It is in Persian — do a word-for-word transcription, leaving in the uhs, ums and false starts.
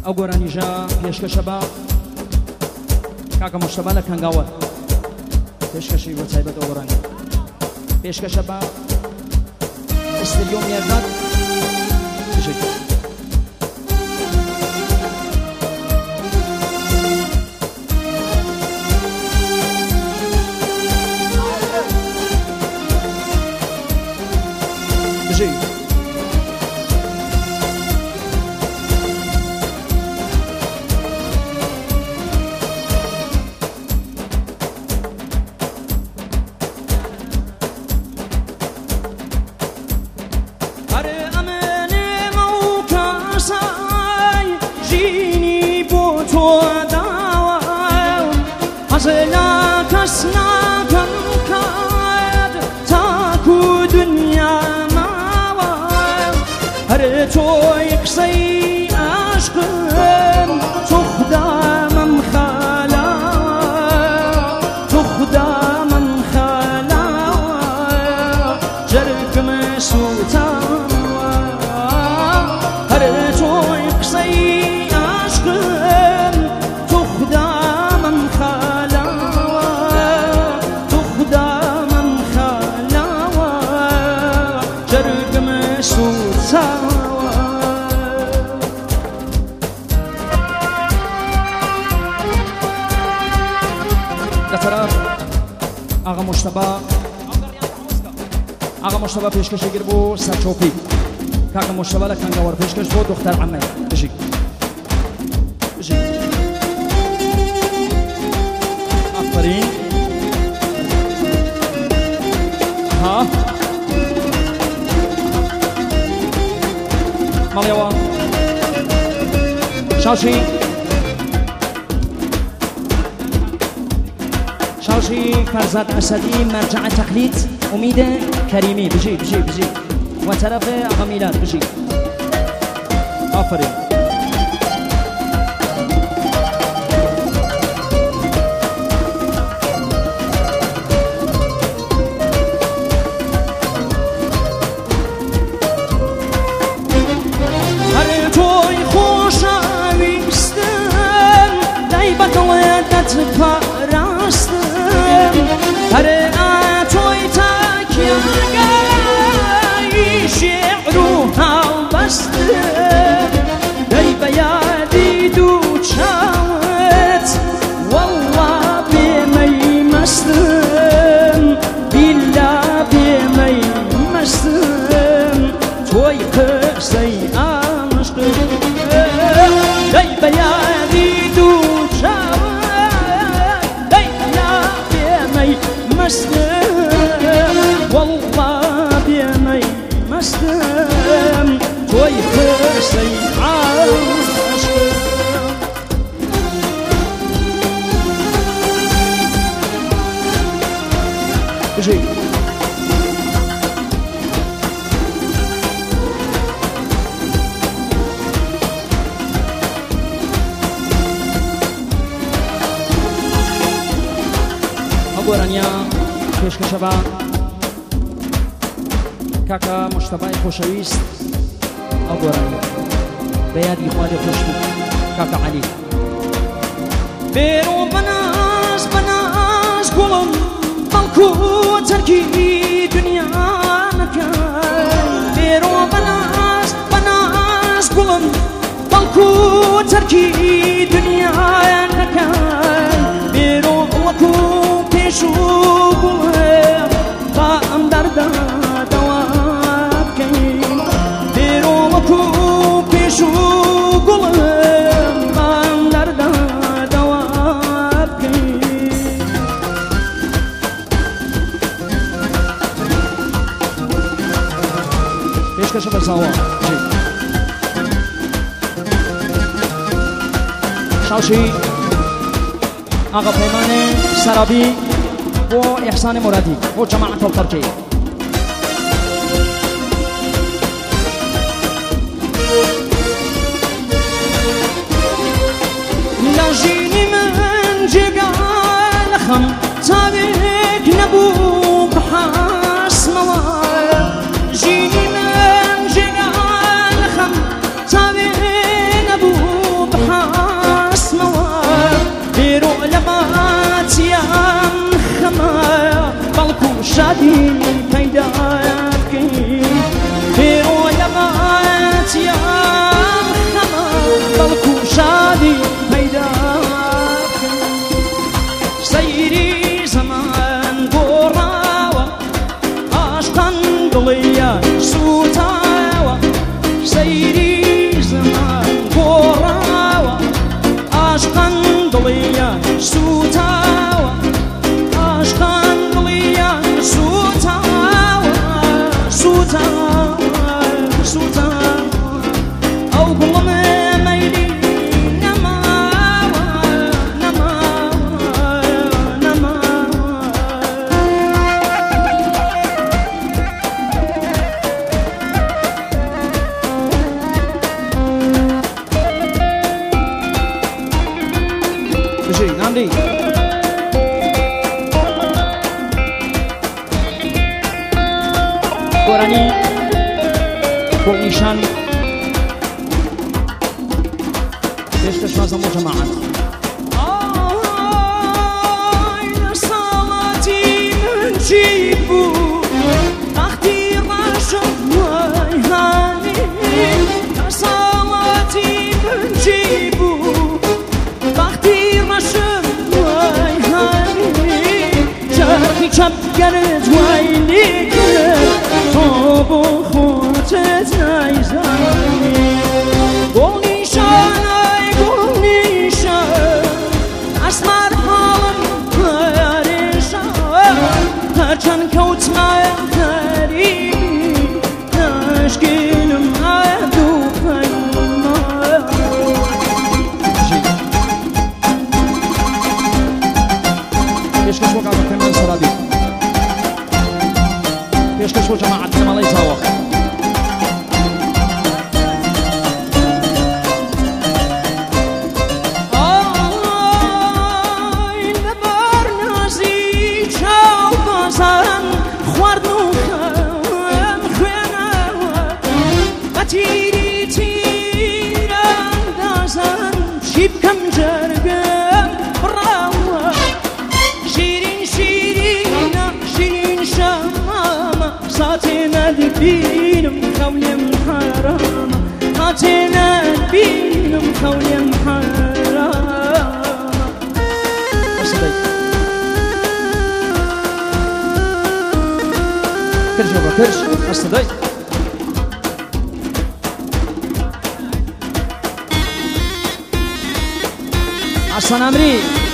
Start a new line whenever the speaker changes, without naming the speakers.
ئەو گۆرانیژە پێشکەشە بە کاکە مشتەبا لە کەنگاوە پێشکەشی بۆ تایبەت ئەو گۆرانی پێشکەشە بە ئستریۆ میێرداد بژێت بژێت
لا كسنا كم كاد تاكو دنيا ما هرتو يقصي عشقم تخدم خلا تخدم خلا جرك مسوتا هرتو يقصي عشقم تخدم خلا
آقا مشتبا آقا مشتبا پیشکشی گر بو سرچوپی کاکا مشتبا لکنگاور پیشکش بو دختر عمه بجی بجی آفرین ها مالیوا شاشی شاشي فرزاد أسدي مرجع تقليد أميدة كريمي بجي بجي بجي وطرف أغا ميلاد بجي آفرين
هر توي خوشا ويستم دايبك ودت پرستم هر آتوی تاکیاگی شعروها بستم دی بیادی دو چاوت والله بیمی مستم بیلا بیمی مستم توی قصی عشقم دی بیادی دو چاوت مسلم والله بيمي مسلم توي خرسي عاشق بجي
گۆرانیا پێشکەشە بە کاکە مشتەبای خۆشەویست ئەو گۆرانیا بە یادی خوالێ خۆشبی کاکە عەلی
بێرۆ بەناز بەناز گوڵم بەڵکو تەرکی دنیا نەکەن بێرۆ بەناز بەناز گوڵم بەڵکو تەرکی دنیا نەکەن بێرۆ وەکو شو قلب قام دردا دواب كين بيرو وكوب شو قلب قام دردا دواب كين
ايش كشف السوا شاوشي آقا پیمان سرابی و احسان مرادی و جماعت الترکی
لاجینی من جگال خم تابک نبو بحاس موال جینی من جگال خم تابک نبو
بجي نامري قراني نشان ليش تشمازم جماعة
آي صلاتي من جيبو أختي رشد ويهاني صلاتي من جيبو أختي رشد ويهاني جرحي شب قرد ويلي صوب وخوتت نايزاني قول نيشان اي قول نيشان اسمر حالم ياريشان هرچن كوت ما يختاريني ناشكين ما يدوفين
ليش كشوك عم كمان سرادي ليش كشوك جماعة كمان ليس هوا
تيري تيران دازان شيب كم جرقم براوة شيرين شيرين شيرين شمامة ساتنا البين مخولي محرامة ساتنا البين مخولي محرامة
كرش بابا كرش أصدقائي عشان أمري